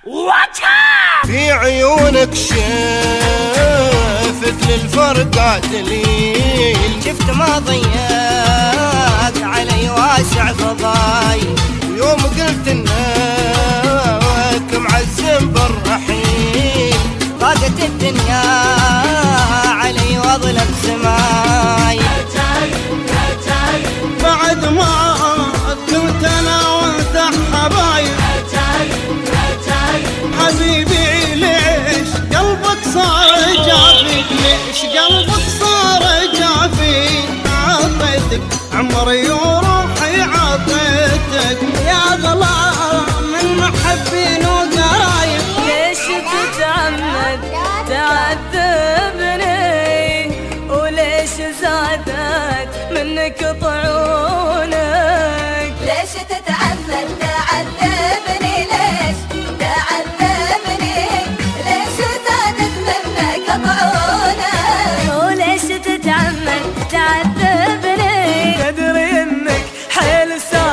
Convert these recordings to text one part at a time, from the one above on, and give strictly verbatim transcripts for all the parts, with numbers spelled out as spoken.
في عيونك شفت للفرقة دليل، شفت ما ضيق علي واسع فضاي، ويوم قلت انك معزم بالرحيل ضاقت الدنيا علي واظلم سماي. بعد ما كنت انا وانت حبايب حبيبي ليش قلبك صار جافي، ليش قلبك صار جافي؟ عطيتك عمري وروحي عطيتك يا ظلام من محبين وقرايب. ليش تتعمد تعذبني وليش زادت منك طعونك؟ ليش تتعمد تعذبني؟ ليش تعذبني؟ ليش زادت منك طعونك؟ وليش تتعمد تعذبني؟ تدري انك حيل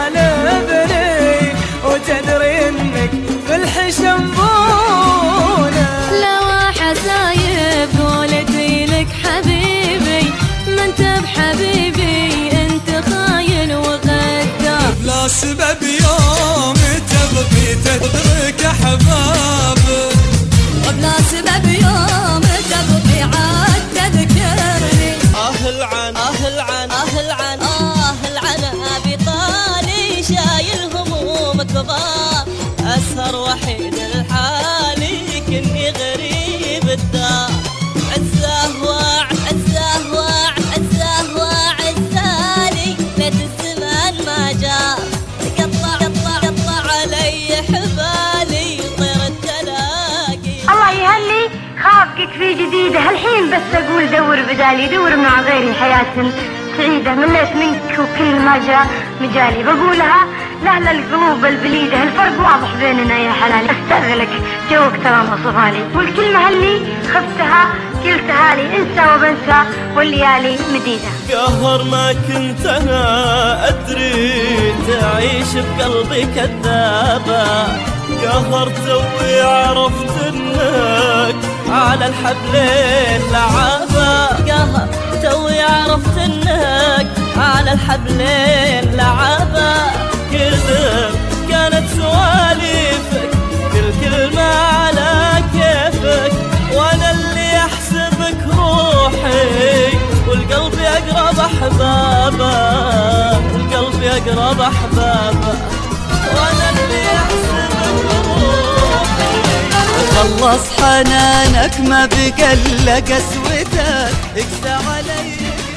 سالبني وتدري انك في الحشم بونه. لو حسايب قولتي لك حبيبي ما انت بحبيبي، انت خاين وغدار. بلا سبب يوم تبغي تترك احبابك، وبلا سبب يوم تبغي عاد تذكرني. آه العن آه العن آه العن آه العن أبي طالي شايل همومك ضاع، أسهر وحيد الحالي كني غريب الدار. عزاه واع عزاه واع عزاه واع عزالي ليت الزمان ما جاء، قطع قطع قطع علي حبالي طير التلاقي. الله يهلي خافقك في جديدة هالحين بس أقول دور بدالي، دور مع غيري حياة سعيدة. مليت منك وكل ما جاء مجالي بقولها لأهل القلوب البليدة، الفرق واضح بيننا يا حلالي. أستغلك جوك ترى مصفالي، والكلمة هاللي خفتها قلتها لي انسى وبنسى والليالي مديدة. قهر ما كنت انا ادري تعيش بقلبي كذابة، قهر توي عرفت انك على الحبلين لعابة، قهر توي عرفت انك على الحبلين لعابة. كذب كانت سواليفك كل كلمة على كيفك، وانا اللي احسبك روحي والقلب يقرب احبابه، والقلب يقرب احبابه، وانا اللي احسبك روحي. خلص حنانك ما بقى الا قسوتك، اقسى علي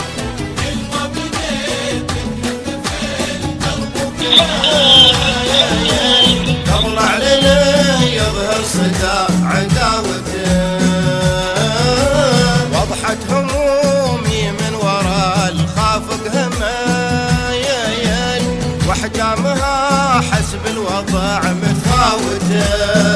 طلع لنا يظهر صدى عداوته، وضحت همومي من وراء الخافق همايل، واحجامها حسب الوضع متفاوته.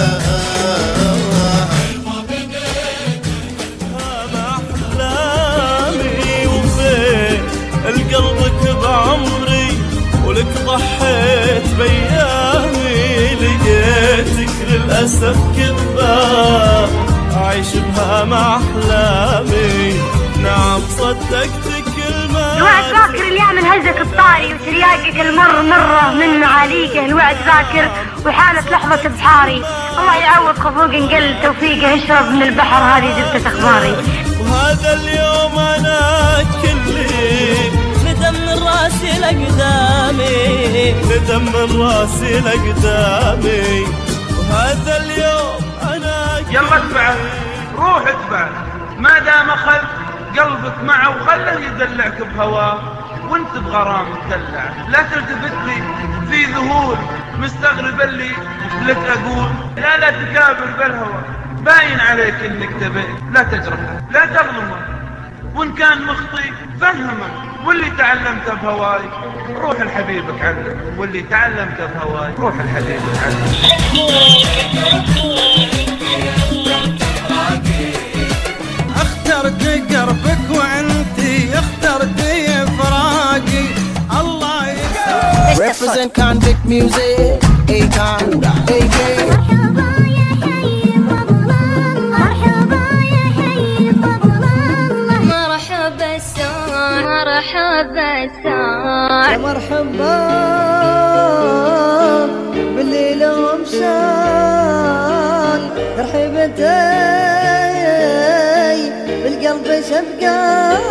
احلامي وفين القلبك بعمري، ولك ضحيت بيامي، لقيتك للأسف كذبة أعيش بها مع أحلامي. نعم صدقتك كلمة الوعد ذاكر اليوم من هزك الطاري وترياقك المر مرة من معاليقه، الوعد ذاكر وحالة لحظة بحاري. الله يعوض خفوق انقل توفيقه، اشرب من البحر هذه زبدة اخباري. وهذا اليوم أنا كلي ندم من راسي لقدامي، ندم من راسي لقدامي، وهذا اليوم أنا كلي. يلا اتبعه روح اتبعه، ما دام خل قلبك معه وخله يدلعك بهواه، وانت بغرام تدلع. لا تلتفت لي في ذهول مستغرب اللي لك اقول، لا لا تكابر بالهوى باين عليك انك تبي. لا تجرحه لا تظلمه، وان كان مخطي فهمه، واللي تعلمته بهواي روح لحبيبك علم، واللي تعلمته بهواي روح لحبيبك علم. اخترت قربك وانتي اخترتي فراقي، الله يسعدك. Represent convict music, Akon, A K. بالقلب شفقان.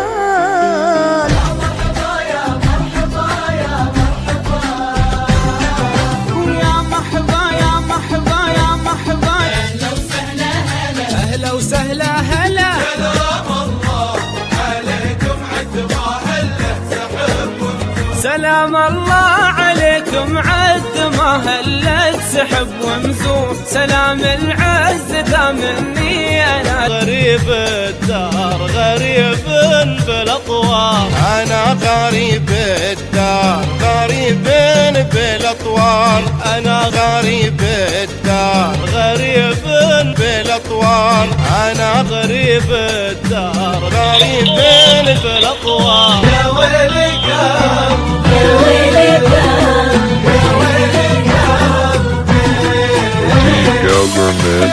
أهلا وسهلا هلا سلام الله عليكم عد ما هلت سحب ومزور. سلام العز ذا مني أنا غريب الدار غريب بالأطوار. أنا غريب الدار غريب بالأطوار. أنا غريب الدار غريب بالأطوار. أنا غريب الدار غريب بالأطوار. يا ويلك Government.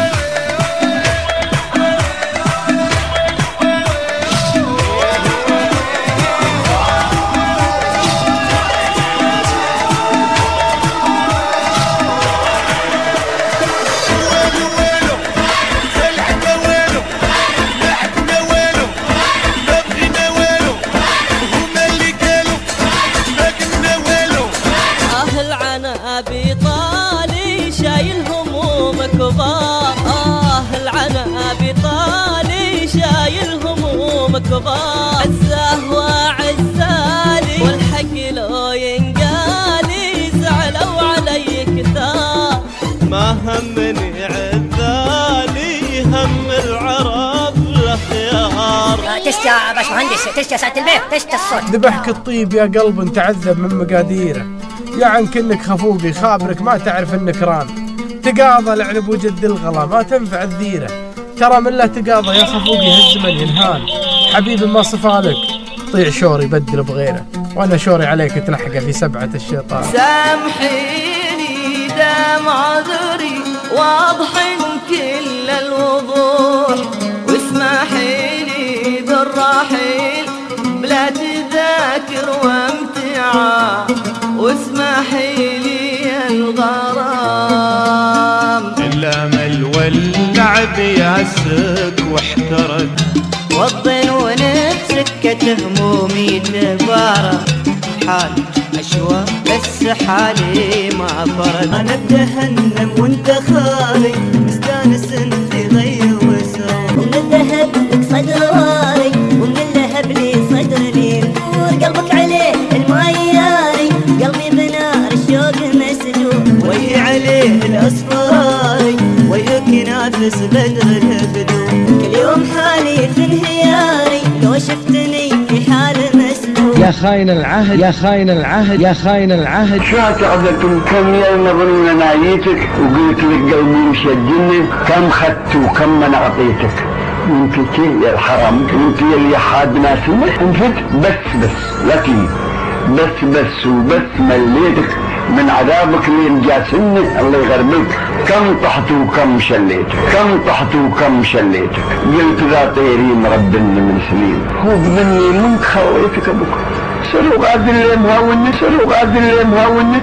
بطالي شايل هموم كبار. آه العنا بطالي شايل هموم كبار. عزاه وعزالي والحق لو ينقالي زعلوا علي كثار. ما همني عذالي هم العرب الخيار. تشتى يا باشمهندس تشتى ساعة البيت تشتى الصوت. ذبحك الطيب يا قلب تعذب من مقاديره. يا عنك انك خفوقي خابرك ما تعرف النكران. تقاضى لعنب وجد الغلا ما تنفع الذيره. ترى من لا تقاضى يا خفوقي هالزمن ينهان. حبيبي ما صفالك طيع شوري بدل بغيره. وانا شوري عليك تلحقه في سبعة الشيطان. سامحيني دام عذري واضح كل الوضوح. واسمحيلي بالرحيل بلا تذاكر وامتعاء. واسمحيلي الغرام الامل واللعب ياسك واحترق. والظنون بسكة همومي جبارة. حالي أشواق بس حالي ما فرق. أنا اتهنم وانت خالي مستانس انت غير وسران. ومن الذهب لك صدر واري ومن اللهب لي صدر لي نور. قلبك عليه الماياري قلبي بنار الشوق مسجون. وي عليه الأصفاري ويك نافس بدر الهبدون. كل يوم حالي في انهياري لو شفتني في حال مسلوب. يا خاين العهد يا خاين العهد يا خاين العهد. شاتعدكم كم يوم نظرون نايتك وقلت لك قلبي مشجني. كم خدت وكم من أعطيتك. انت يا الحرام انت اللي حاد ناس انفت بس بس لكن بس بس وبس مليتك من عذابك اللي مجاسني الله يغربك. كم طحت وكم شليتك كم طحت وكم شليتك. قلت ذا طيرين ربني من سنين خوف مني منك خويتك ابوك. سلو قادر اللي مهاوني سلو قادر اللي مهاوني.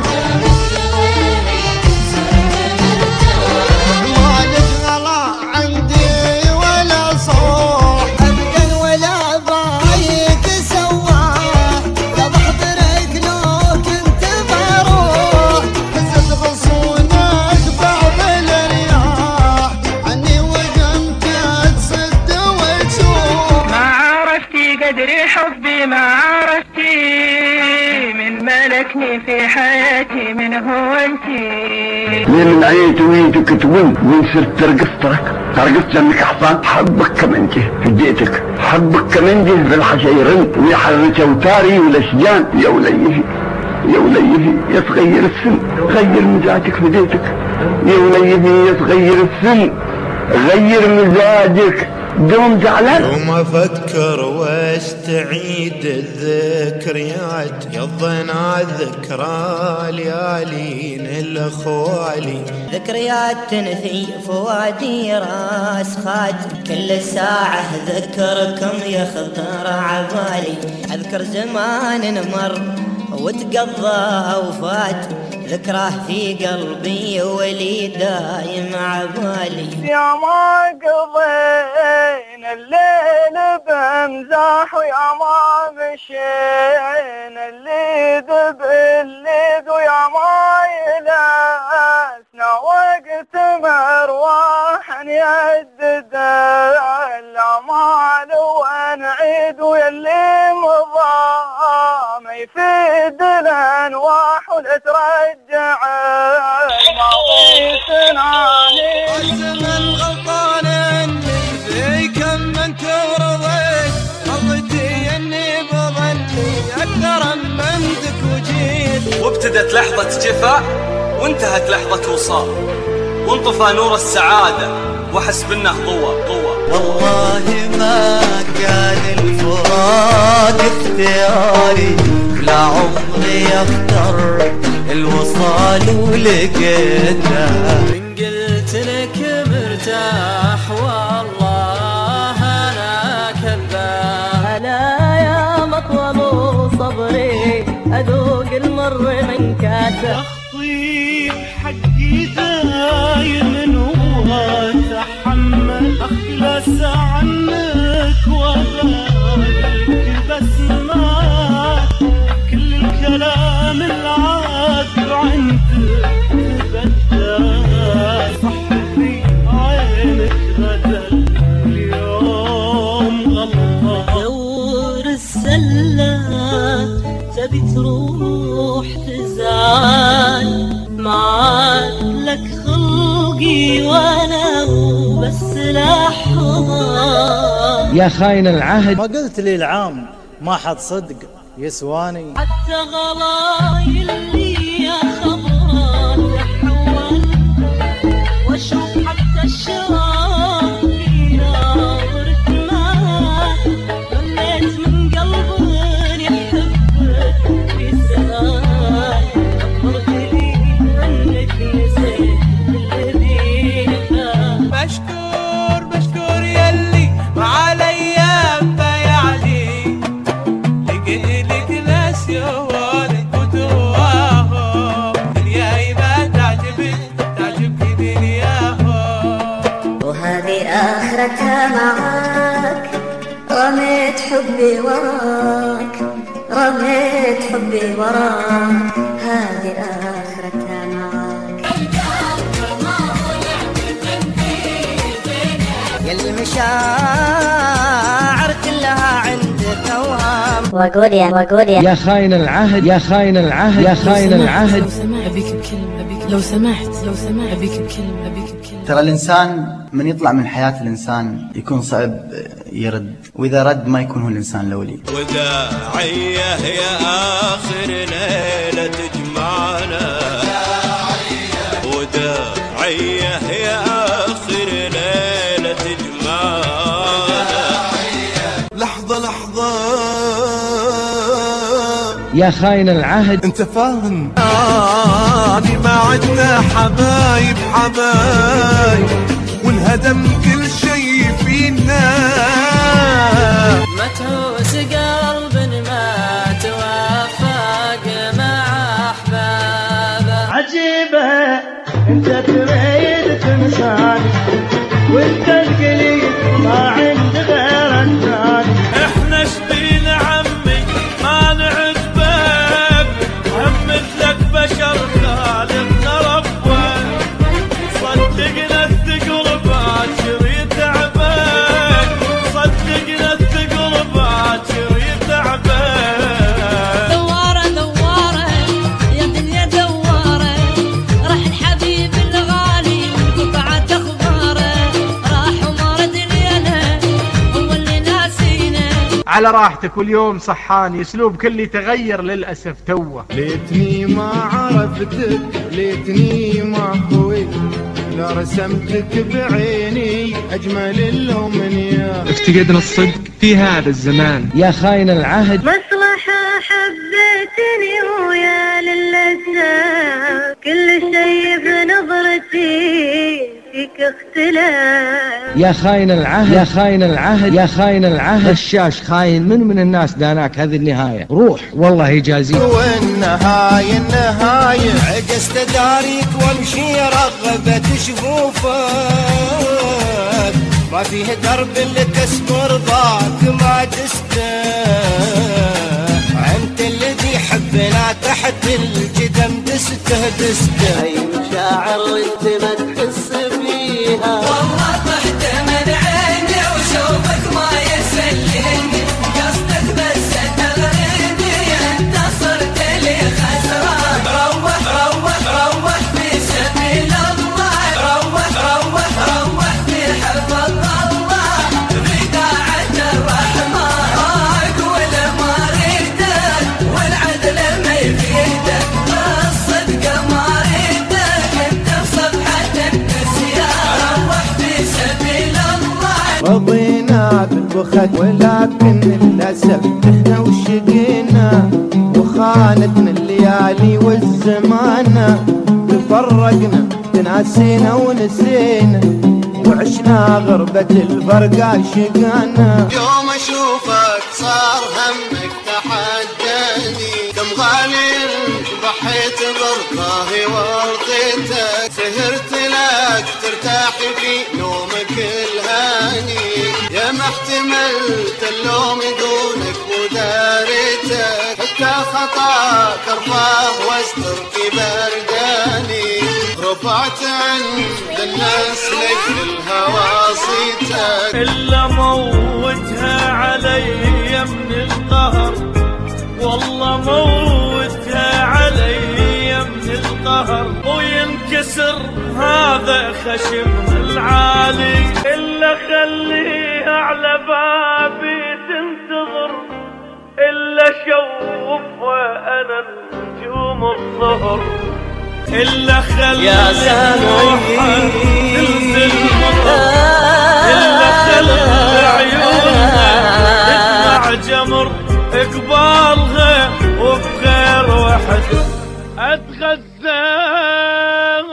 حبي ما عرفتي من ملكني في حياتي من هو انتي. من عيت ويتك تون وين صرت ترقص ترك ترقص لانك حصان. حبك كمان جه هديتك حبك كمان جه بالحشيرين ويحرك اوتاري والاشجان. يا وليه يا وليه يا تغير السن غير مزاجك في بيتك. يا وليه يا تغير السن غير مزاجك. دوم زعلان يوم افكر واستعيد الذكريات يضنا ذكرى ليالين الاخوالي. ذكريات تنثي فؤادي راس خات. كل ساعة ذكركم يخطر عبالي. اذكر زمان مر وتقضى وفات ذكراه في قلبي ولي دايم عبالي. يا ما قضينا الليل بمزاح ويا ما مشينا الليد بالليد ويا ما يلاسنا وقت مرواح يدد الأمال ونعيد ويلي مضى ما يفيد الأنواح ولا ترجع الماضي سناني. الزمن غلطان اني فيك اما انت ورضيت غلطتي اني بظني اكثر اما عندك وجيت. وابتدت لحظة جفاء وانتهت لحظة وصال وانطفى نور السعادة وحس بانه ضوى ضوى. والله ما كان الفراق اختياري ولا عمري اختار الوصال ولقيته. من قلت لك مرتاح والله انا كذاب. هلا يا مطول صبري اذوق المر من كاسه. تخطيب حقي دايم واتحمل اخلص عنك وبالك بسمع كل الكلام العذب عندك تبدل. صحفي عينك غزل اليوم غلطان. دور السلة تبي تروح تزعل معاك لك خلقي وانا بس لحظة. يا خاين العهد ما قلت لي العام ما حد صدق يسواني. حتى غلاي اللي يا خبرات تحول واشوف حتى الشراب في نارك ما ظنيت من قلبي يحبك في سهاي. أخبرت لي انك نسيت الذي كان. مشكور مشكور يلي مع الايام بيعني لقيت لك ناس يهونك وتواهم دنياي ما تعجبك تعجبك دنياهم. وهذه آخرتها معاك رميت حبي وراك رميت حبي وراك هذه آخرتها معاك. يلي مشاعر كلها عندك اوهام. وقول يا وقول يا يا خاين العهد يا خاين العهد يا خاين العهد. لو سمحت أبيك بكلمة أبيك لو سمحت لو سمحت أبيك بكلمة أبيك بكلمة. ترى الإنسان من يطلع من حياة الإنسان يكون صعب يرد وإذا رد ما يكون هو الإنسان الأولي. وداعية يا آخر ليلة تجمعنا وداعية يا آخر ليلة تجمعنا. لحظة لحظة يا خاين العهد. انت فاهم اني ما عدنا حبايب حبايب وانهدم كل شيء فينا. متعوس قلب ما توافق مع احبابه. عجيبة انت تريد تنساني وانت القليل ما عند غير الثاني. احنا شبين عمي ما نعجبك هم مثلك بشر خالقنا ربك. صدقنا الثقل باكر يتعبك صدقنا الثقل باكر يتعبك. دوارة دوارة يا دنيا دوارة راح الحبيب الغالي وقطعت اخباره راح ومرد لينا هو اللي ناسينا. على راحتك واليوم صحاني اسلوب كلي تغير للاسف توه. ليتني ما عرفتك ليتني ما خويت لا رسمتك بعيني اجمل الامنيات. افتقدنا الصدق في هذا الزمان. يا خاين العهد. مصلحة حبيتني ويا للأسف كل شيء بنظرتي فيك اختلاف. يا خاين العهد يا خاين العهد يا خاين العهد. الشاش خاين من من الناس داناك هذه النهاية. روح والله يجازيك. والنهاية النهاية عجزت داريك وامشي رغبة شفوفك، ما فيه درب اللي تسمر ضاك ما دسته. انت الذي حبنا تحت الجدم دسته دسته. اي مشاعر انت ما تحس فيها، والله طحت من عيني وشوفك ما يسليني، قصدك بس تغريني انت صرت لي خسران. روح روح روح في سبيل الله، روح روح روح في حفظ الله، في طاعة الرحمن ولا ما ريدك والعدل ما يفيدك، الصدق ما ريدك انت بصفحة النسيان. روح في سبيل الله. رضينا بالبخت ولكن للأسف احنا وشقينا، وخانتنا الليالي والزمانة، تفرقنا تناسينا ونسينا، وعشنا غربة الفرقة شقانا. يوم اشوفك صار همك تحداني، كم غالي ضحيت برضاهي ورضيتك، سهرت لك ترتاح في يومك الهاني، يا ما احتملت اللوم دونك وداريتك، حتى خطاك ارفاه واستر برداني، رفعت عند الناس لك الهوى صيتك. إلا موتها علي من القهر، والله موتها علي من القهر، وينكسر هذا خشمها العالي، إلا خليها على بابي تنتظر، إلا شوفها أنا نجوم الظهر، إلا خليها روحها تنزل مطر، إلا خلي عيونها تدمع جمر، اقبالها وبخير واحد اتغزل.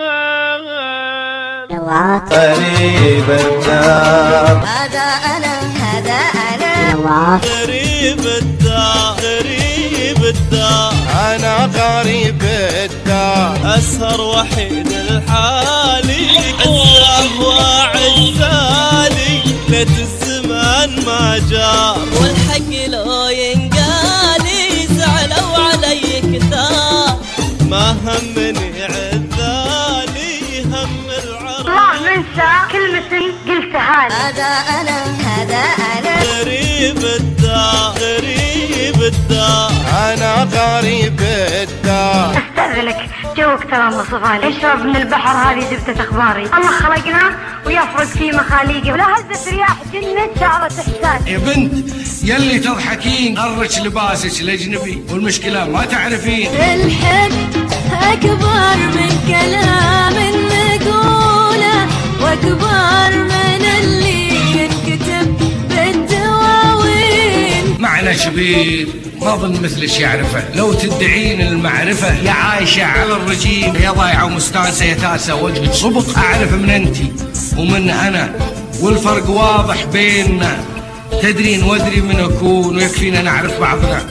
غريب الدار هذا أنا هذا أنا غريب الدار غريب الدار، أنا غريب الدار، أسهر وحيد الحالي، عزاه وعزالي، ليت الزمان ما جار، والحق لو ينقالي زعلوا علي كثار، ما همني عذالي هم العرب. الله ننسى كلمة قلتها. هذا أنا هذا أنا غريب الدار غريب الدار، أنا غريب الدار. استأذنك جوك ترى مصفالي، اشرب من البحر هذه زبدة اخباري، الله خلقنا ويفرق في مخاليقه، ولا هزة رياح جنة شعرة احساس. يا بنت يلي تضحكين غرش لباسك الاجنبي والمشكلة ما تعرفين. الحب اكبر من كلام نقوله، واكبر من اللي ينكتب بالدواوين. معنى شبير ما ظن مثلش يعرفه، لو تدعين المعرفة يا عايشة على الرجيم، يا ضايعة ومستانسة يا تاسة وجهك صبق. أعرف من أنتي ومن أنا والفرق واضح بيننا، تدرين وادري من أكون ويكفينا نعرف بعضنا.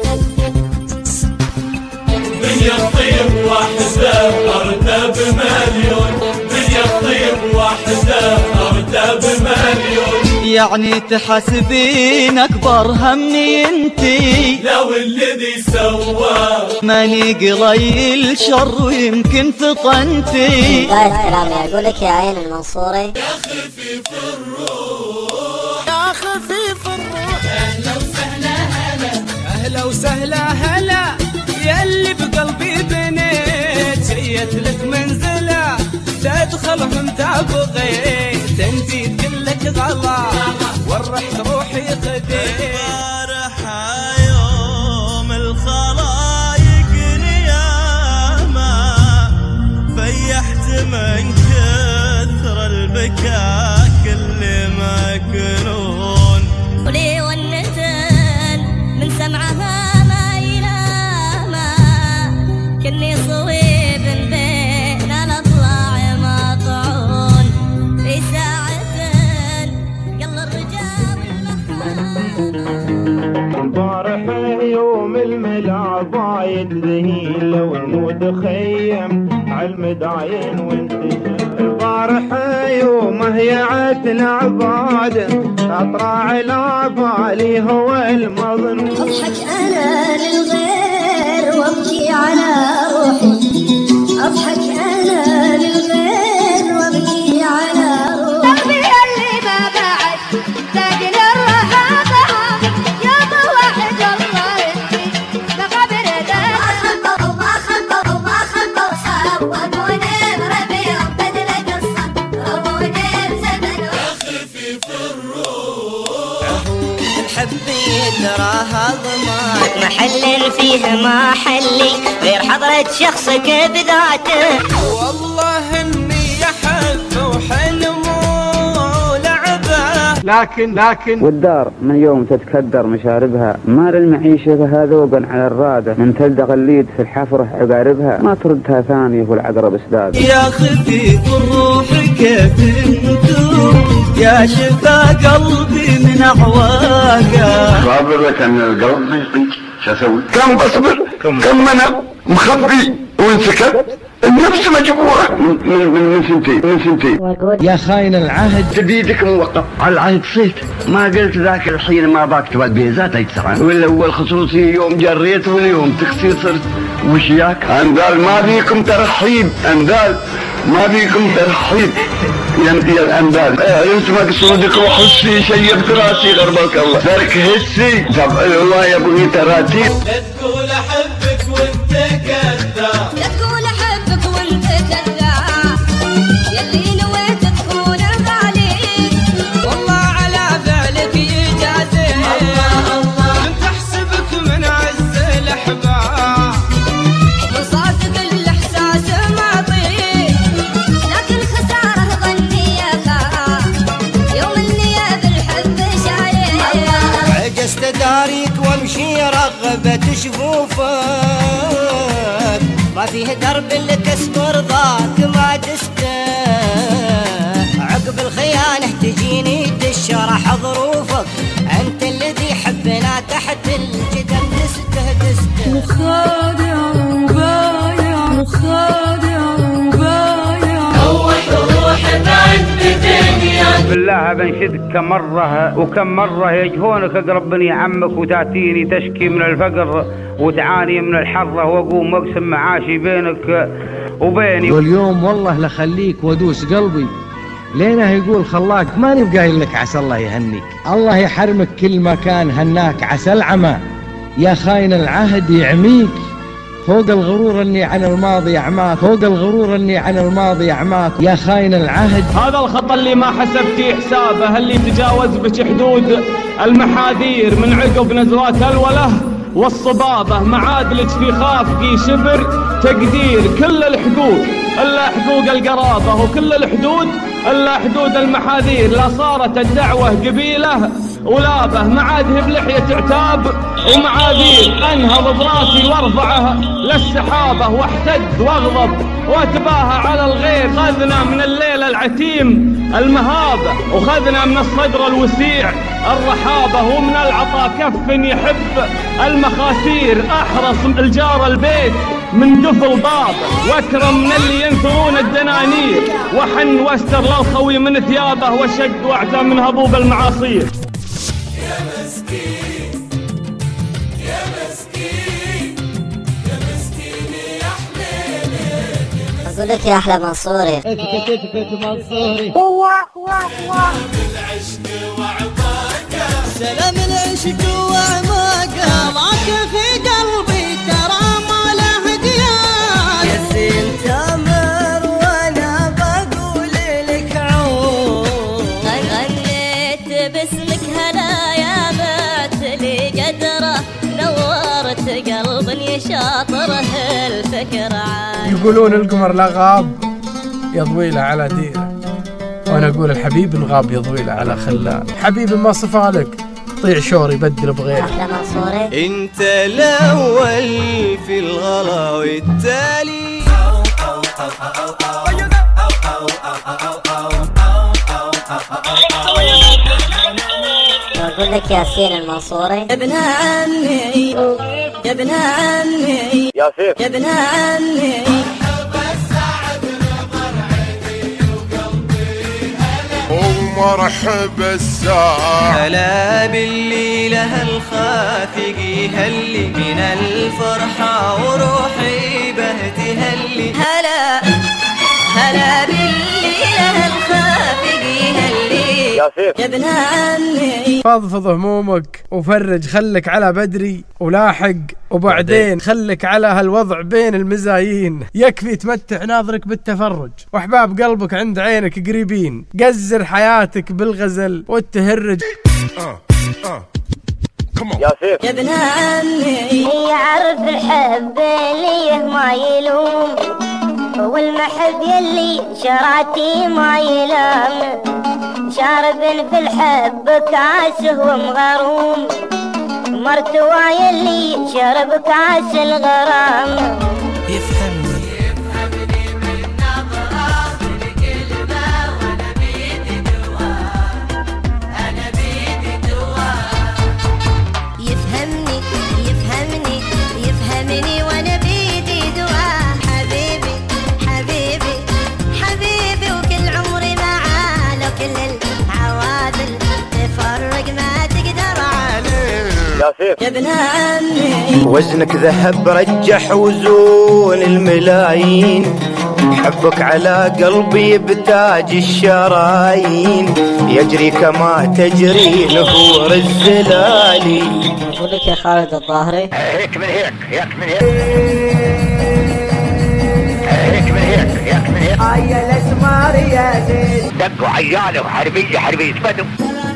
من يطيب وحده أرده بمليون، من يطيب وحده أرده بمليون، يعني تحسبين أكبر همي انتي، لو الذي سواه ماني قليل شر ويمكن فطنتي. لا احترامي أقول لك يا عين المنصوري، يا خفيف الروح يا خفيف الروح. أهلا وسهلا هلا، أهلا وسهلا هلا، ياللي بقلبي بنيت، جيت لك منزلة تدخلهم تبغيت، انتي كلك غلا ورحت روحي خديت. البارحة يوم الخلايق نيامة، فيحت من كثر البكاء كل ما كنون، ولي والنتن من سمعها ما ينامى، كني صويب بين الاضلاع ما طال. داين وانتشر. البارحة يومه يعتنا عباده اطلع على بالي هو المظنون. اضحك انا للغير وابكي على روحي، اضحك انا للغير وابكي على روحي. قلبي اللي ما بعد ساكن الرهابة يا ابو واحد الله يهدي بقبر ده. ما خبوا ما خبوا ما خبوا صوبوني بربي بدل قصة ربوني بزمن خفيف الروح. حبيت تراها ضمان محل فيه ما حلي غير حضرة شخصك بذاته. والله اني احب وحلم ولعبه لكن لكن والدار من يوم تتكدر مشاربها، مار المعيشة لها ذوقا على الرادة، من تلدغ الليد في الحفرة عقاربها، ما تردها ثانية والعقرب اسداد. يا خفيف الروح كيف انتو يا شفا قلبي من اعواقه. صابر لك ان القلب ما يطيق، شو اسوي؟ كم بصبر؟ كم انا مخبي وانسكت؟ النفس مجبورة من من من سنتين من سنتين. يا خاين العهد تبيدك موقف على العهد صيت، ما قلت ذاك الحين ما باك البيزات يتسعى، ولا اول خصوصي يوم جريت واليوم تكسير صرت وشياك. انذال ما بيكم ترحيب، انذال ما بيكم ترحيب يا يا الانذال. انت مقصودك وحسي شيب راسي غربك الله ذلك هسي. طب والله يا ابوي تراتيب. لا تقول احبك وانت كذاب، لا تقول احبك وانت كذاب يلي نويت تكون غالي والله على ذلك يجازي. الله الله انت احسبك من عز الاحباب مصادق الاحساس ماضي لكن خساره ظنيك يوم النية بالحب شايل. عجزت داريك وامشي رغبة شفوفك، ما فيه درب اللي تسبر ضاك ما دسته. عقب الخيانة تجيني تشرح ظروفك، انت الذي حبنا تحت الجدم دسته دسته. مخادع وبايع مخادع وبايع روح روح بعد بدنيا. بالله بنشدك كم مرة وكم مرة يجهونك اقرب بني عمك وتاتيني تشكي من الفقر وتعاني من الحرة واقوم واقسم معاشي بينك وبيني. واليوم والله لخليك وادوس قلبي لينه يقول خلاك ماني بقايل لك عسى الله يهنيك. الله يحرمك كل مكان هناك عسى العمى. يا خاين العهد يعميك فوق الغرور اني عن الماضي اعماك، فوق الغرور اني عن الماضي اعماك. يا خاين العهد هذا الخطا اللي ما حسبتي حسابه، اللي تجاوز بك حدود المحاذير من عقب نزوات الوله والصبابه. معادلك في خافقي شبر تقدير كل الحدود الا حقوق القرابه، وكل الحدود الا حدود المحاذير. لا صارت الدعوه قبيله ولابه، ما عاد هي بلحيه عتاب ومعاذير. انهض براسي وارفعه للسحابه واحتد واغضب واتباهى على الغير. خذنا من الليل العتيم المهابه، وخذنا من الصدر الوسيع الرحابه، ومن العطا كف يحب المخاسير. احرص الجار البيت من دفل بابه، واكرم من اللي ينثرون الدنانير. وحن واستر للخوي من ثيابه، وشد واعتى من هبوب المعاصير. يا مسكين يا مسكين يا مسكين يا حليلك. اقول لك يا احلى منصوري اثبت اثبت منصوري. العشق وعماقه سلام العشق وعماقه ضاك في قلبي ترى ما له ديان. يا زين تامر وانا بقول لك عود. غنيت باسمك هنايا مات لي قدره نورت قلب يشاطره الفكر عاد. يقولون القمر لا غاب يضويله على ديره، وانا اقول الحبيب ان غاب يضويله على خلال. حبيب ما صفالك طيع شور يبدل بغيره. احلى منصوري. انت الاول في الغلا والتالي. اقول لك ياسين المنصوري. يا ابن عمي يا ابن عمي ياسين يا ابن عمي. بس سعد وارحب الساعة. هلا بالليلة الخافقي هلي من الفرحة وروحي بهتهلي. هلا هلا بالليلة الخافقي هلي يا ابن عمي. فضفض همومك وفرج، خلك على بدري ولاحق، وبعدين خلك على هالوضع بين المزايين. يكفي تمتع ناظرك بالتفرج واحباب قلبك عند عينك قريبين. قزر حياتك بالغزل والتهرج. يا ابن عمي يعرف الحب اللي ما يلوم، والمحب يلي شرعتي ما يلام. شارب في الحب كاسه ومغروم، مرتوى يلي شرب كاس الغرام. يفهمني يفهمني من نظرة من كلمة، وانا بيدي دواء، انا بيدي دواء. يفهمني يفهمني يفهمني وانا بيدي دواء. حبيبي حبيبي حبيبي وكل عمري معاه، لو كل العوادل تفرق ما تقدر عليه. يا ابن عمي وزنك ذهب رجح وزون الملايين، حبك على قلبي بتاج الشرايين، يجري كما تجري نهور الزلالي. اقول لك يا خالد الظاهري هيك من هيك هيك من هيك هيك من هيك هيك من هيك. هيا الاسمار يا زين دقوا عياله وحربيه حربيه بدو.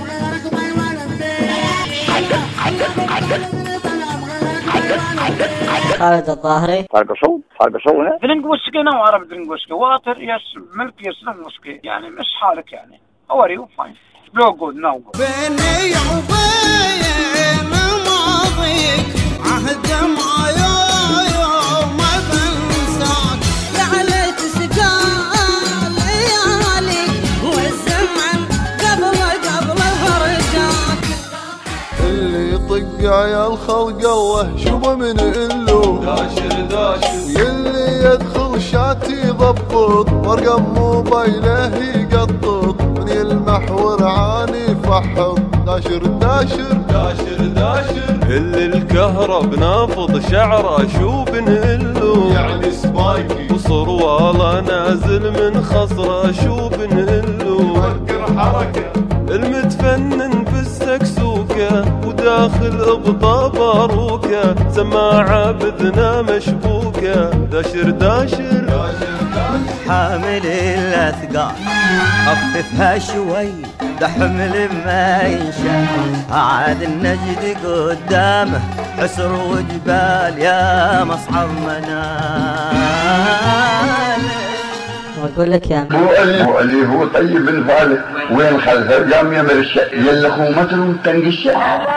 خالد الظاهري فرقصوا فرقصوا هنا درنجوسكي نوع عربي درنجوسكي واتر يس ملك يس درنجوسكي يعني مش حالك يعني how are you fine no good no good. بيني وبين ماضيك عهد معايا يوم ما بنساك، لعليت سقال لياليك والزمن قبل قبل هرجاك. اللي يطق عيال الخلق الله شوفه من إلو داشر داشر، يلي يدخل شاتي يضبط ورقم موبايله يقطط، من يلمح ورعاني يفحط داشر داشر داشر داشر. اللي الكهرب نافض شعره شو بنهلو يعني سبايكي، وصرواله نازل من خصره شو بنهلو فكر حركه. المتفنن بالسكسوكه وداخل ابطا باروكه، سماعه بذنا مشبوكه داشر داشر داشر. حامل الاثقال خففها شوي، ده حمل ما ينشا عاد النجد قدامه حسر وجبال يا مصعب منال. واقول لك يا هو اللي هو طيب الفالح وين خلفه قام يمر الشق يلا خومته وتنقش.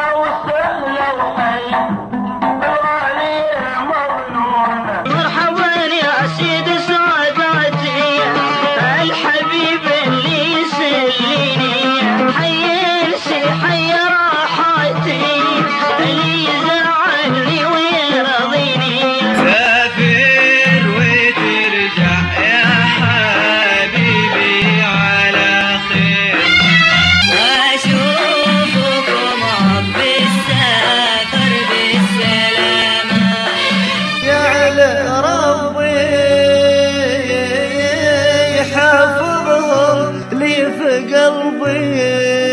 مرحبا يا سيد ساداتي الحبيب اللي يسليني، حيرسي حي راحتي اللي يزرعني ويرضيني. سافر وترجع يا حبيبي على خير، أشوفكم بالسفر بالسلامة. يعلى ربي حافظهم لي في قلبي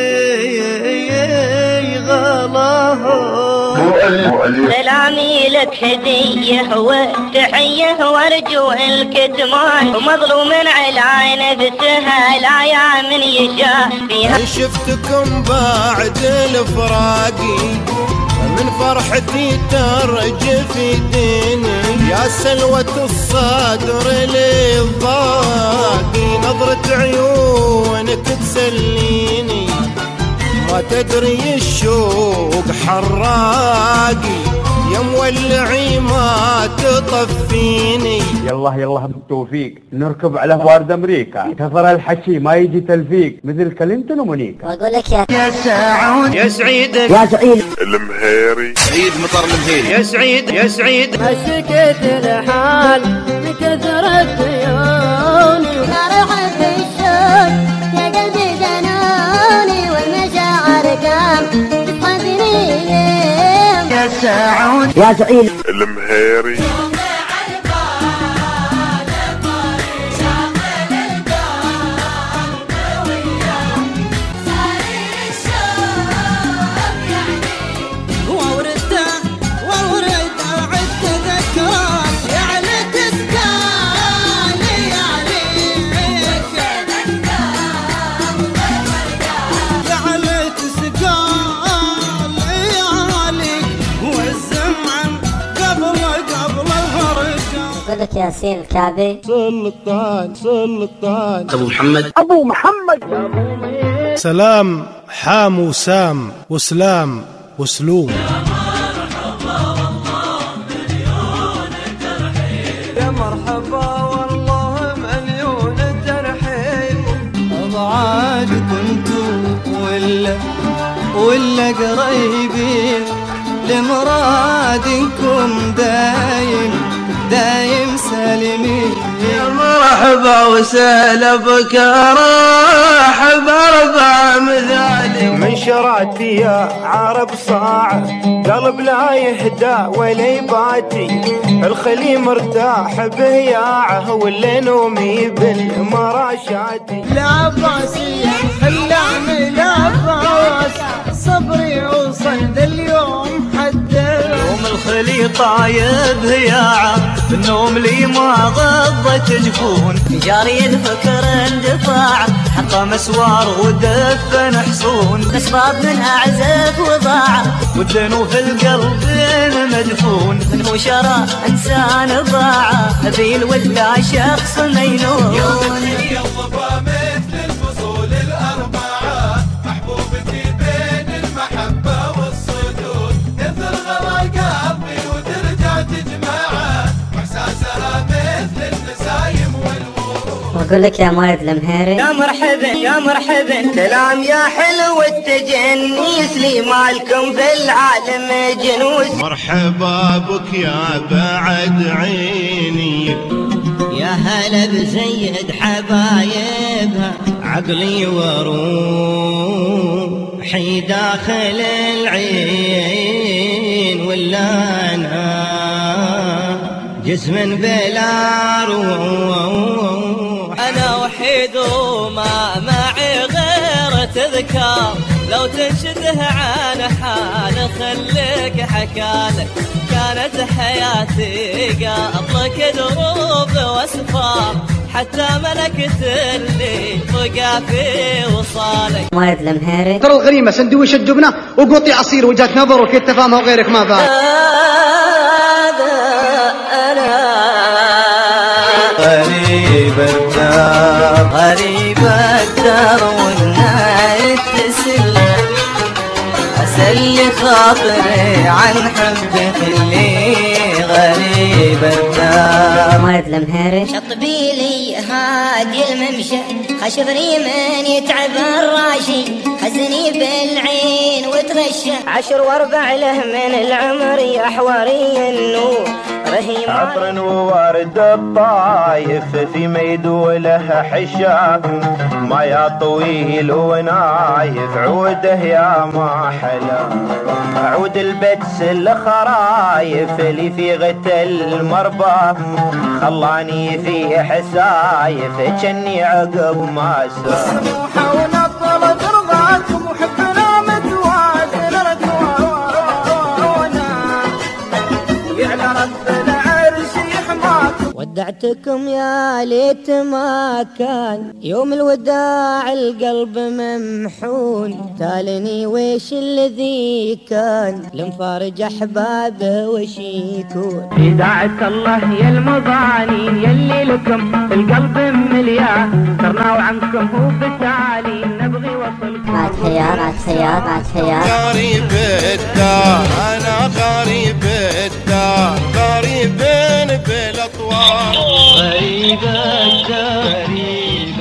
غلاهم. سلامي لك هدية وتحية وارجو الكتمان، ومظلوم على نفسها لا يا من يشافيها. شفتكم بعد الفراقي من فرحتي ترجف ديني، يا سلوة الصدر للضاقي نظرة عيونك تسليني، ما تدري الشوق حراقي يا مولعي ما تطفيني. يلا يلا بالتوفيق نركب على وارد امريكا، كثر الحكي ما يجي تلفيق مثل كلينتون ومونيكا. واقول لك يا يا سعود يا سعيد يا سعيد المهيري سعيد مطر المهيري يا سعيد يا سعيد. مسكت الحال بكثرة عيوني، فرحت بالشوق يا قلبي جنان. عود يا زعيم المهيري لك ياسين الكعبي سلطان سلطان أبو محمد أبو محمد سلام حام وسام وسلام وسلوم يا مرحبا والله مليون الترحيب أضعاد كنتوا ولا ولا قريبين لمرادكم دايم دايم سالمين. يا مرحبا وسهلا بك رحب اربع مثالي من شرات يا عرب صاع قلب لا يهدى ولا يباتي الخلي مرتاح بهياعه ولا نومي بالمراشاتي. لا باسي خلاني لا باس صبري وصل ذا اليوم حتى يوم الخلي طايب هياعه بالنوم لي ما غضت جفون جاري الفكر اندفاع حقه مسوار ودفن حصون اسباب من اعزف وضاع والدنو في القلب مدفون من هو شرى انسان ضاع نبيل ولا شخص مينون. يوم الضبا مثل الفصول الاربعه محبوبتي بين المحبه والصدود تثر غلا قلبي وترجع تجمعه واحساسها مثل النسايم والورود. واقول لك يا مايد المهيري يا مرحبا يا مرحبا سلام يا حلو التجنيس لي مالكم في العالم جنوس. مرحبا بك يا بعد عيني يا هلا بزيد حبايبها عقلي وروحي داخل العين ولا انا جسم بلا روح. انا وحيد وما معي غير تذكار لو تنشده عن حال خليك حكالك كانت حياتي قبلك دروب واسفار حتى ملكت اللي بقى في وصالك. مايد المهيري ترى الغريمه سندويش الجبنه وقوطي عصير وجهه نظر وكنت تفهمها وغيرك ما فاهم. غريب الدار غريب الدار والناس تسل أسلي خاطري عن حبك اللي غريب الدار. مايد المهيري شطبي لي هادي الممشى خشبني من يتعب الراشي خزني بالعين وتغشى عشر واربع له من العمر يا حواري النور رهيم عطر وورد الطايف في ميدوله حشا ما يا طويل ونايف عوده يا ما حلا عود البتس الخرايف اللي في غت المربى خلاني فيه حسايف جني عقب ما سا ونطلت رضاكم وحبنا متوازن ركوانا ويعلى رب العرش يحماكم. ودعتكم يا ليت ما كان يوم الوداع القلب ممحون تالني ويش الذي كان لمفارج احبابه وش يكون. إذاعة الله يا المضانين يلي لكم القلب مليان صرنا وعنكم هو بالتالي نبغي وصلكم. بعد حياة بعد حياة بعد حياة غريب الدار أنا غريب الدار غريب بالاطوار غريب الدار